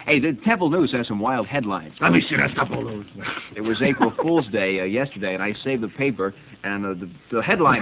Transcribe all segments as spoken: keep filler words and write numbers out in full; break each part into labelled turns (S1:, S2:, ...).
S1: Hey, the Temple News has some wild headlines.
S2: Let me see that Temple News.
S1: It was April Fool's Day uh, yesterday, and I saved the paper, and uh, the, the headline...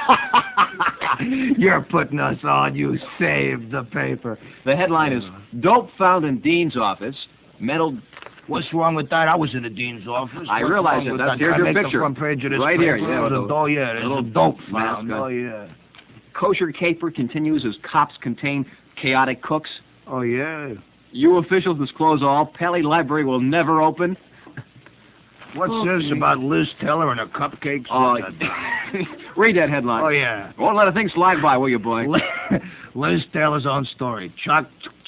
S2: You're putting us on. You saved the paper.
S1: The headline is, Dope Found in Dean's Office, Metal...
S2: What's wrong with that? I was in the dean's office.
S1: I realize it. That's here's your picture.
S2: Front page of this
S1: right
S2: paper.
S1: here. Yeah,
S2: the, oh, yeah, there's
S1: little
S2: a dope
S1: found.
S2: Oh, yeah.
S1: Kosher caper continues as cops contain chaotic cooks.
S2: Oh, yeah.
S1: You officials disclose all. Pele Library will never open.
S2: What's
S1: oh,
S2: this
S1: geez.
S2: about Liz Taylor and her cupcakes?
S1: Oh, read that headline.
S2: Oh, yeah.
S1: Won't let a thing slide by, will you, boy?
S2: Liz Taylor's own story. Chuck...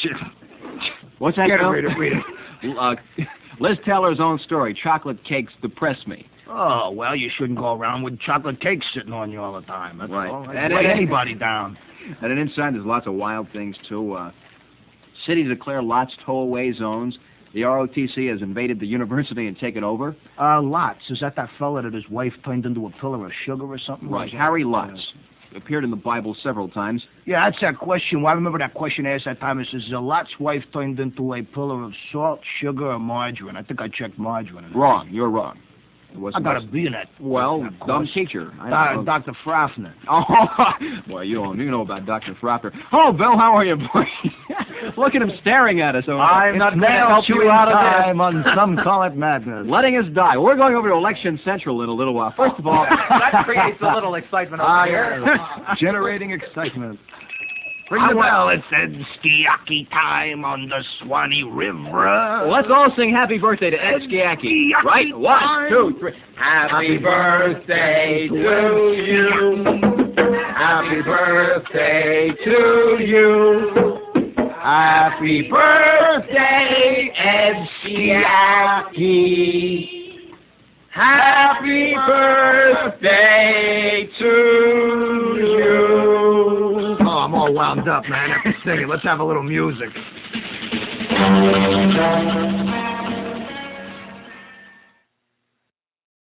S1: What's that?
S2: Get it, read it, read it.
S1: Uh, Liz Taylor's own story. Chocolate cakes depress me.
S2: Oh, well, you shouldn't go around with chocolate cakes sitting on you all the time. That's
S1: right.
S2: all.
S1: And
S2: weigh
S1: it,
S2: anybody down.
S1: And then inside, there's lots of wild things, too. Uh, city declare lots tow-away zones. The R O T C has invaded the university and taken over.
S2: Uh, Lots. Is that that fella that his wife turned into a pillar of sugar or something?
S1: Right. Harry Lots. Appeared in the Bible several times.
S2: Yeah, that's that question. Well, I remember that question asked that time. It says, "Is Lot's wife turned into a pillar of salt, sugar, or margarine?" I think I checked margarine.
S1: Wrong. You're wrong. It
S2: I
S1: wasn't
S2: got to be in that.
S1: Well,
S2: that
S1: dumb teacher. I
S2: Do-
S1: know.
S2: Doctor Frafner.
S1: Oh, well, you don't you know about Doctor Frafner. Oh, Bill, how are you, boy? Look at him staring at us. Over
S2: I'm not going to help you out of time on Some Call It Madness.
S1: Letting us die. We're going over to Election Central in a little while. First of all,
S3: that creates a little excitement over
S2: Ah,
S3: here.
S2: yeah. Generating excitement.
S1: Bring
S2: Ah,
S1: the
S2: well, it's Ed Skiaki time on the Swanee River.
S1: Well, let's all sing happy birthday to Ed Skiaki. Right? One, two, three. Happy birthday to you. Happy birthday to you. Happy birthday, Ed Skiaki. Happy birthday to you.
S2: Oh, I'm all wound up, man. After singing, let's have a little music.